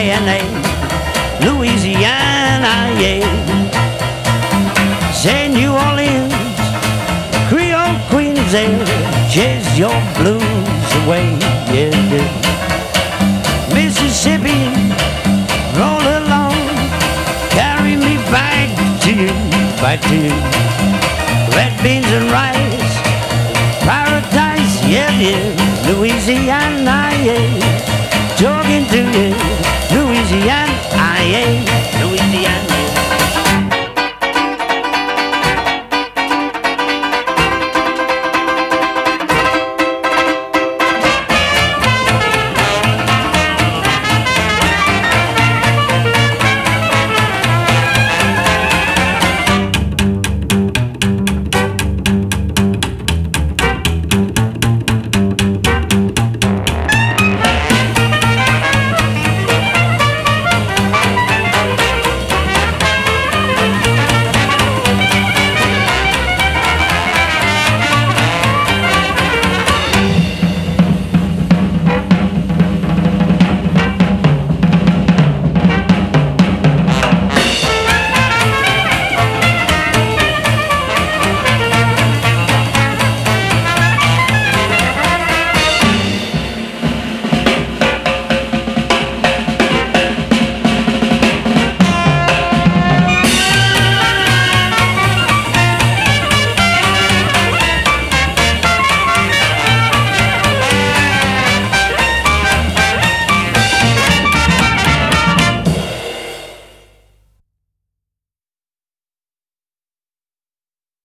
A&A, Louisiana, yeah. Say New Orleans, Creole Queens there, chase your blues away, yeah, yeah. Mississippi, roll along, carry me back to you, back to you. Red beans and rice, paradise, yeah, yeah. Louisiana, yeah. Talking to you, Louisiana, yeah.